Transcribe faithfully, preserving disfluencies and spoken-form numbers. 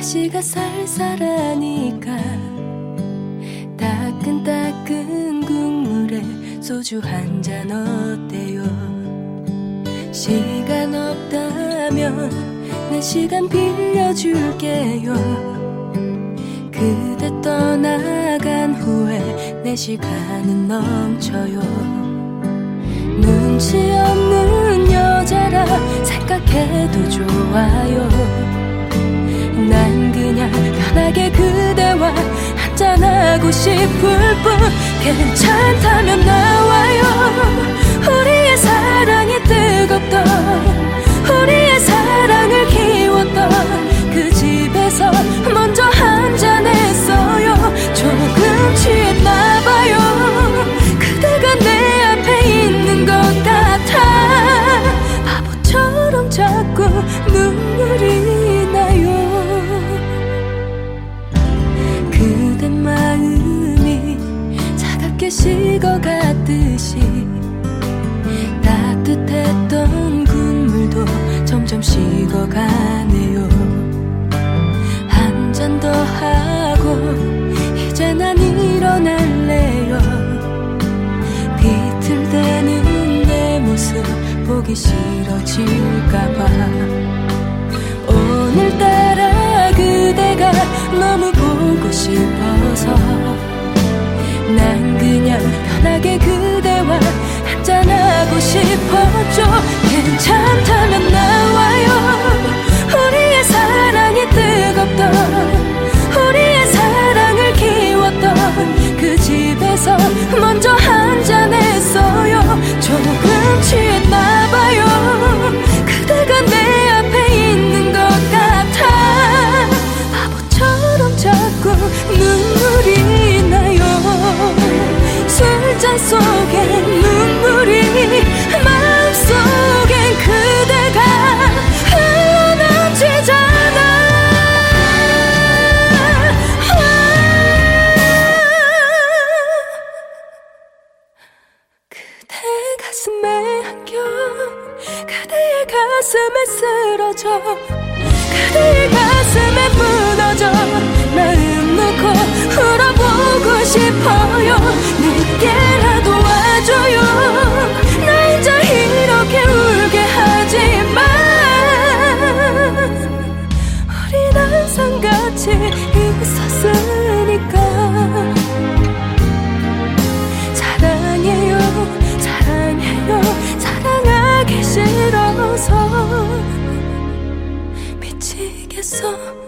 날씨가 쌀쌀하니까 따끈따끈 국물에 소주 한 잔 어때요? 시간 없다면 내 시간 빌려줄게요. 그대 떠나간 후에 내 시간은 넘쳐요. 눈치 없는 여자라 생각해도 좋아요. 난 그냥 편하게 그대와 한잔하고 싶을 뿐. 괜찮다면 나와요. 우리의 사랑이 뜨겁던, 우리의 사랑을 키웠던 그 집에서 먼저 한잔했어요. 조금 취했나봐요. 그대가 내 앞에 있는 것 같아. 바보처럼 자꾸 눈물이 나요. 그대 마음이 차갑게 식어갔듯이 따뜻했던 국물도 점점 식어가네요. 한 잔 더 하고 이제 난 일어날래요. 비틀대는 내 모습 보기 싫어질까봐. 오늘따라 그대가 너무 보고 싶어서 난 그냥 편하게 그대와 한잔하고 싶었죠. 괜찮다면 나와요. 우리의 사랑이 뜨겁던, 우리의 사랑을 키웠던 그 집에서 먼저 한잔했어요. 조금 취했나봐요. 그대가 내 앞에 있는 것 같아. 바보처럼 자꾸 눈물이 나요. 술잔 속에 눈물이, 마음속엔 그대가 흘러넘치잖아. 그대 가슴에 안겨, 그대의 가슴에 쓰러져, 그대의 가슴에 무너져 마음 놓고 울어보고 싶어요. 늦게라도 와줘요. 나 혼자 이렇게 울게 하지마. 우린 항상 같이 있었으니까. 사랑해요, 사랑해요, 사랑하기 싫어서 미치겠어.